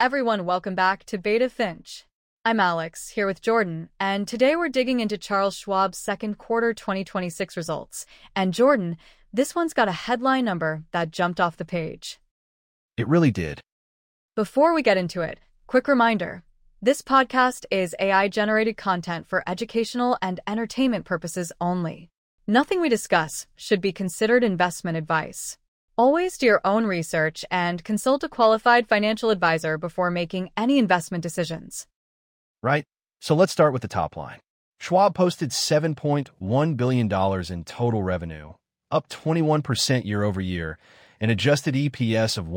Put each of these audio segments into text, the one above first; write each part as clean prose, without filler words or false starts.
everyone, welcome back to Beta Finch. I'm Alex, here with Jordan, and today we're digging into Charles Schwab's second quarter 2026 results. And Jordan, this one's got a headline number that jumped off the page. It really did. Before we get into it, quick reminder. This podcast is AI-generated content for educational and entertainment purposes only. Nothing we discuss should be considered investment advice. Always do your own research and consult a qualified financial advisor before making any investment decisions. Right? So let's start with the top line. Schwab posted $7.1 billion in total revenue, up 21% year over year, and adjusted EPS of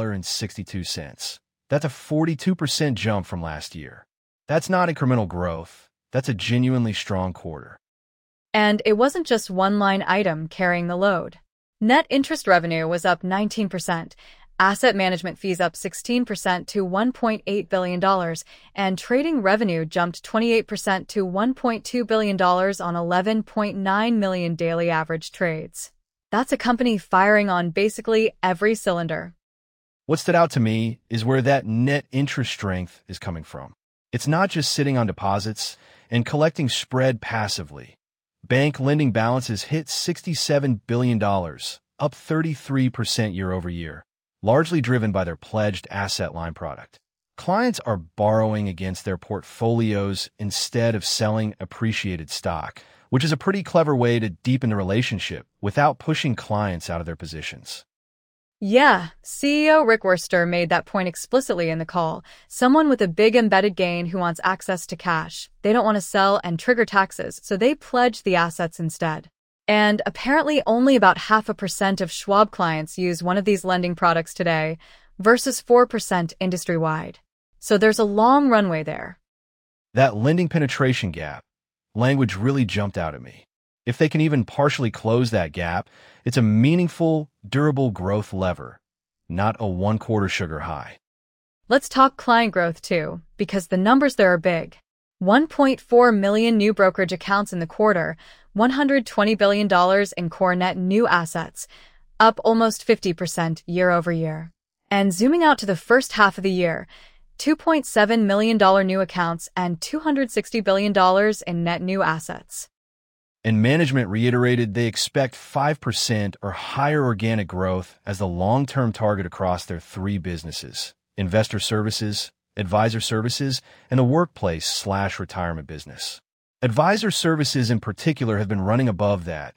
$1.62. That's a 42% jump from last year. That's not incremental growth. That's a genuinely strong quarter. And it wasn't just one line item carrying the load. Net interest revenue was up 19%, asset management fees up 16% to $1.8 billion, and trading revenue jumped 28% to $1.2 billion on 11.9 million daily average trades. That's a company firing on basically every cylinder. What stood out to me is where that net interest strength is coming from. It's not just sitting on deposits and collecting spread passively. Bank lending balances hit $67 billion, up 33% year over year, largely driven by their pledged asset line product. Clients are borrowing against their portfolios instead of selling appreciated stock, which is a pretty clever way to deepen the relationship without pushing clients out of their positions. Yeah, CEO Rick Wurster made that point explicitly in the call. Someone with a big embedded gain who wants access to cash. They don't want to sell and trigger taxes, so they pledge the assets instead. And apparently only about 0.5% of Schwab clients use one of these lending products today, versus 4% industry-wide. So there's a long runway there. That lending penetration gap language really jumped out at me. If they can even partially close that gap, it's a meaningful, durable growth lever, not a one-quarter sugar high. Let's talk client growth too, because the numbers there are big. 1.4 million new brokerage accounts in the quarter, $120 billion in core net new assets, up almost 50% year over year. And zooming out to the first half of the year, $2.7 million new accounts and $260 billion in net new assets. And management reiterated they expect 5% or higher organic growth as the long-term target across their three businesses: investor services, advisor services, and the workplace/retirement business. Advisor services in particular have been running above that,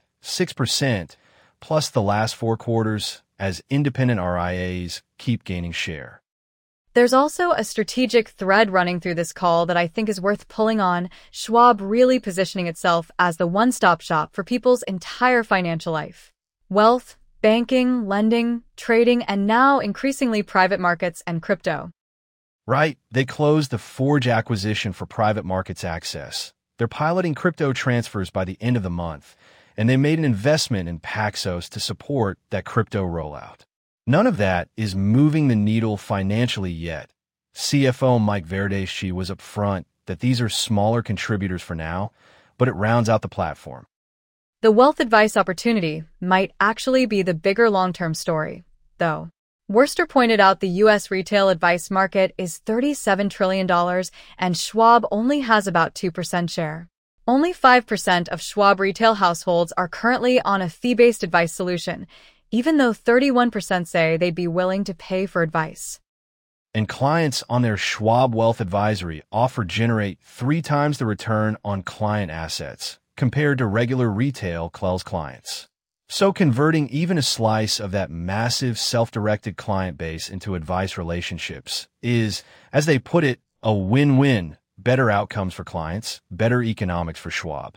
6%, plus the last 4 quarters as independent RIAs keep gaining share. There's also a strategic thread running through this call that I think is worth pulling on. Schwab really positioning itself as the one-stop shop for people's entire financial life. Wealth, banking, lending, trading, and now increasingly private markets and crypto. Right, they closed the Forge acquisition for private markets access. They're piloting crypto transfers by the end of the month, and they made an investment in Paxos to support that crypto rollout. None of that is moving the needle financially yet. CFO Mike Verdeschi was upfront that these are smaller contributors for now, but it rounds out the platform. The wealth advice opportunity might actually be the bigger long-term story, though. Wurster pointed out the U.S. retail advice market is $37 trillion, and Schwab only has about 2% share. Only 5% of Schwab retail households are currently on a fee-based advice solution, even though 31% say they'd be willing to pay for advice. And clients on their Schwab Wealth Advisory offer generate 3 times the return on client assets compared to regular retail Clels clients. So converting even a slice of that massive self-directed client base into advice relationships is, as they put it, a win-win. Better outcomes for clients, better economics for Schwab.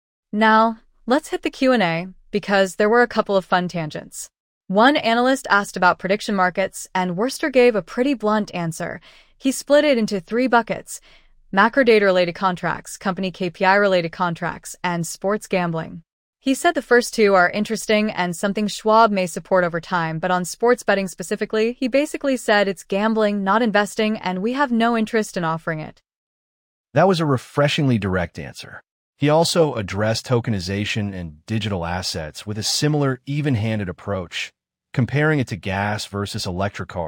Now, let's hit the Q&A, because there were a couple of fun tangents. One analyst asked about prediction markets, and Wurster gave a pretty blunt answer. He split it into 3 buckets: macro data-related contracts, company KPI-related contracts, and sports gambling. He said the first 2 are interesting and something Schwab may support over time, but on sports betting specifically, he basically said it's gambling, not investing, and we have no interest in offering it. That was a refreshingly direct answer. He also addressed tokenization and digital assets with a similar even-handed approach, comparing it to gas versus electric cars,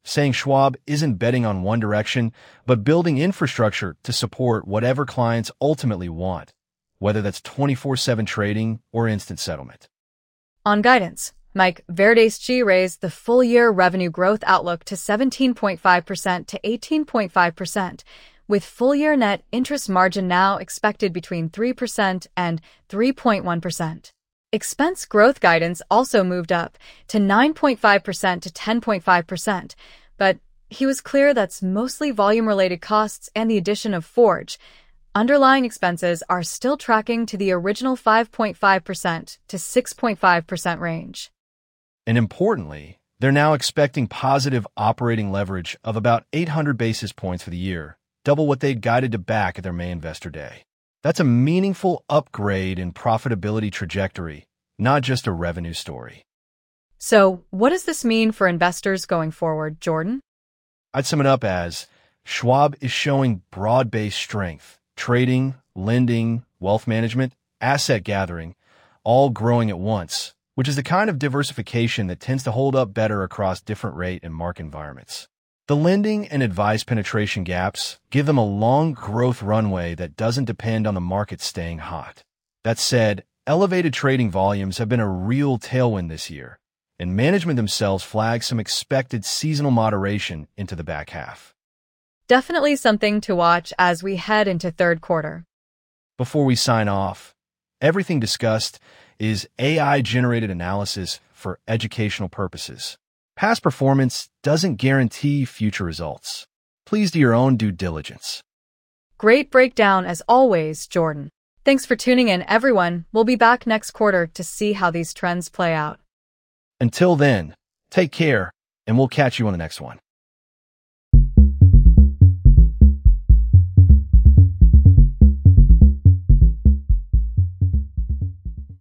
saying Schwab isn't betting on one direction, but building infrastructure to support whatever clients ultimately want, whether that's 24/7 trading or instant settlement. On guidance, Mike Verdeschi raised the full-year revenue growth outlook to 17.5% to 18.5%, with full-year net interest margin now expected between 3% and 3.1%. Expense growth guidance also moved up to 9.5% to 10.5%, but he was clear that's mostly volume-related costs and the addition of Forge. Underlying expenses are still tracking to the original 5.5% to 6.5% range. And importantly, they're now expecting positive operating leverage of about 800 basis points for the year, double what they'd guided to back at their May Investor Day. That's a meaningful upgrade in profitability trajectory, not just a revenue story. So, what does this mean for investors going forward, Jordan? I'd sum it up as Schwab is showing broad-based strength, trading, lending, wealth management, asset gathering, all growing at once, which is the kind of diversification that tends to hold up better across different rate and market environments. The lending and advice penetration gaps give them a long growth runway that doesn't depend on the market staying hot. That said, elevated trading volumes have been a real tailwind this year, and management themselves flag some expected seasonal moderation into the back half. Definitely something to watch as we head into third quarter. Before we sign off, everything discussed is AI-generated analysis for educational purposes. Past performance doesn't guarantee future results. Please do your own due diligence. Great breakdown as always, Jordan. Thanks for tuning in, everyone. We'll be back next quarter to see how these trends play out. Until then, take care, and we'll catch you on the next one.